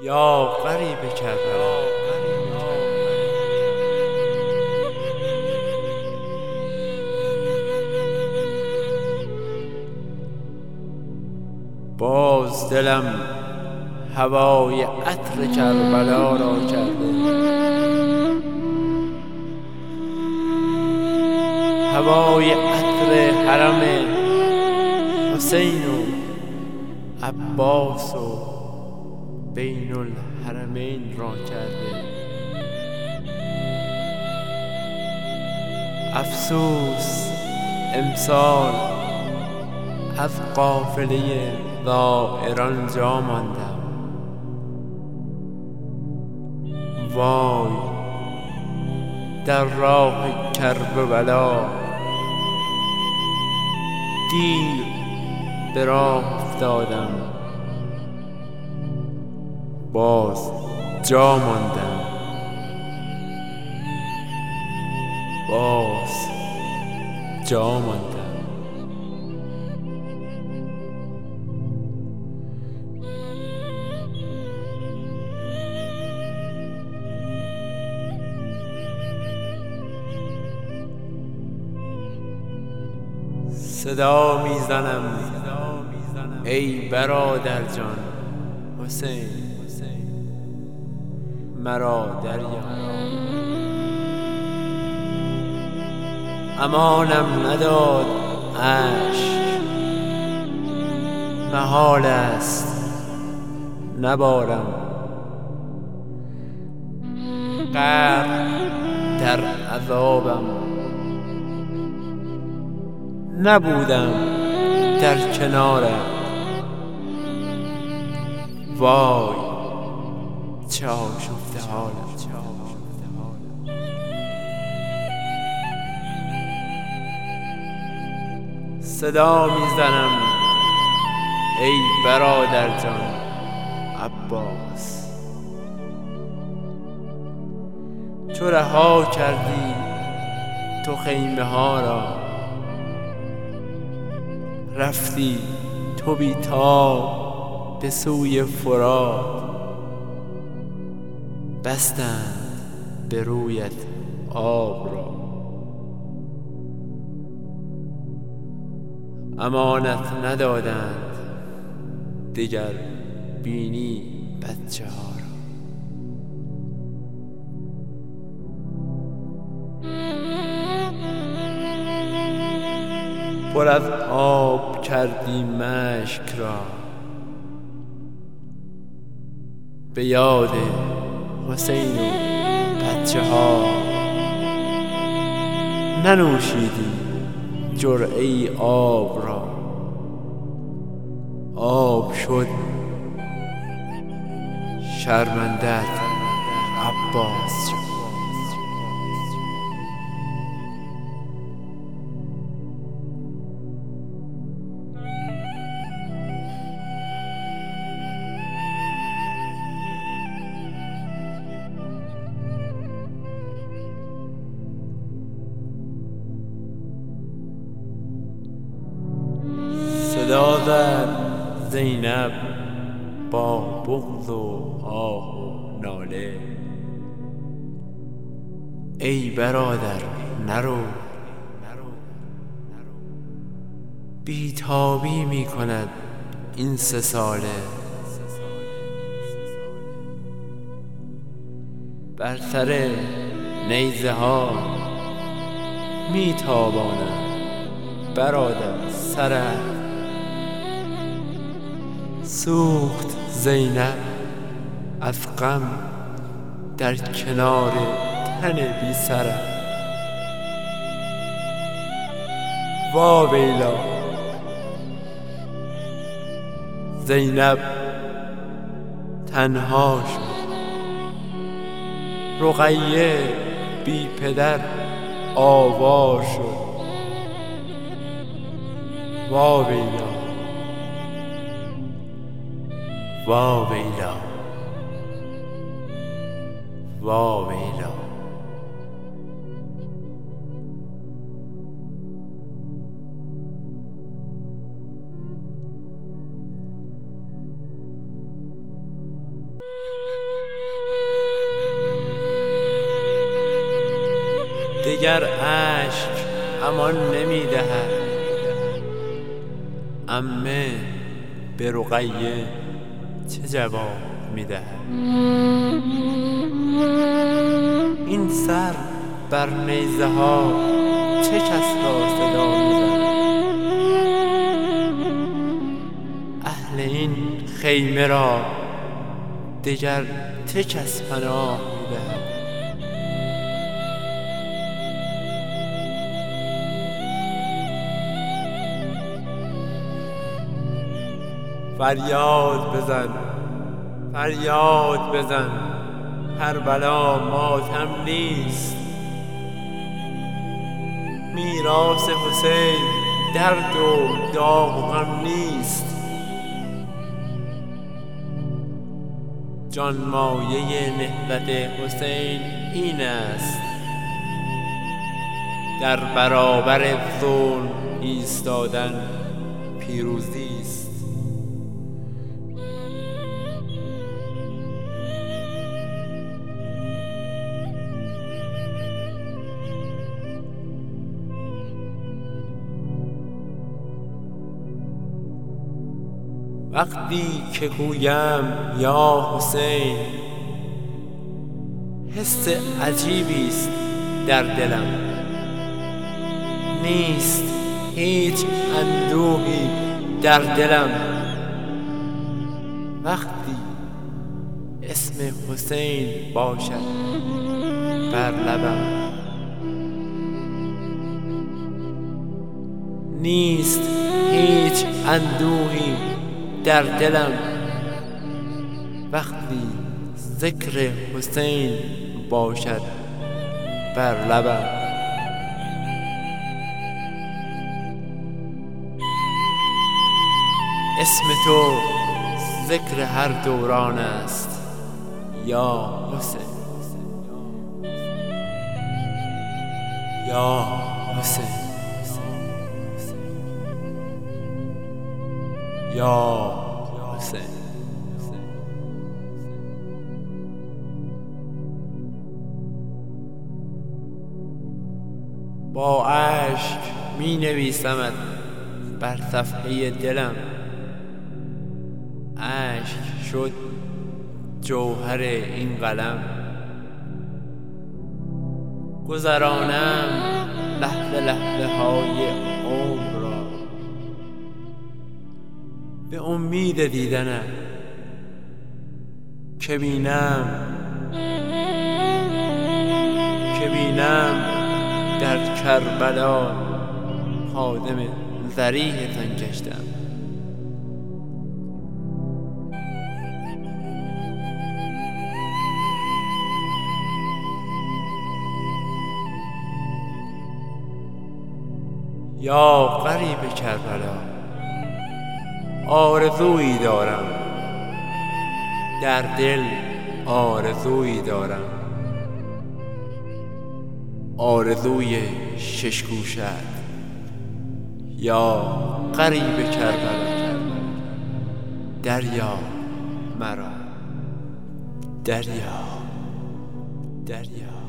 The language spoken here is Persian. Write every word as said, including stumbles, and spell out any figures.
یا غریب کربلا. باز دلم هوای عطر کربلا را کرده، هوای عطر حرم حسین و عباس و بین الحرمین را کرده. افسوس امسال از قافله زائران جا ماندم. وای در راه کربلا دیر به راه افتادم، باز جا ماندم، باز جا ماندم. صدا میزنم ای برادر جان حسین، مرا دریاب. امانم نداد اشک، محال است نبارم. غرق در عذابم، نبودم در کنارم. وای چه آشفته حالم. صدا میزنم ای برادر جان عباس، تو رها کردی تو خیمه ها را، رفتی تو بی تاب به سوی فرات، بستند به رویت آب را. امانت ندادند دیگر بینی بچه ها را. پر از آب کردی مشک را، به یاد حسین و بچه ها. ننوشیدی جرعه آب را، آب شد شرمنده‌ات عباس جان. صدا زد زینب با بغض و آه و ناله، ای برادر نرو، بیتابی می کند این سه ساله. بر سر نیزه ها می تابانم برادر سرت. سوخت زینب از غم در کنار تن بی سرت. واویلا زینب تنها شد، رقیه بی پدر آوار شد. واویلا واویلا واویلا. دگر اشک امان نمی دهد. عمه به رقیه چه جواب می دهد؟ این سر بر نیزه ها چه کس را صدا می زند؟ اهل این خیمه را دگر چه کس پناه می دهد؟ فریاد بزن، فریاد بزن، کربلا ماتم نیست. میراث حسین درد و داغ و غم نیست. جان مایه نهضت حسین این است، در برابر ظلم ایستادن پیروزی است. وقتی که گویم یا حسین، حس عجیبی است در دلم. نیست هیچ اندوهی در دلم وقتی اسم حسین باشد بر لبم. نیست هیچ اندوهی در دلم وقتی ذکر حسین باشد بر لبم. اسم تو ذکر هر دوران است یا حسین، یا حسین، یا حسین. با اشک می نویسمت بر صفحه دلم. اشک شد جوهر این قلم. گذرانم لحظه لحظه های عمر را به امید دیدنم، که بینم که بینم در کربلا خادم ذریح تن گشتم. یا غریب کربلا، آرزویی دارم در دل، آرزویی دارم، آرزوی شش گوشت. یا غریب کربلا، دریا مرا، دریا، دریا.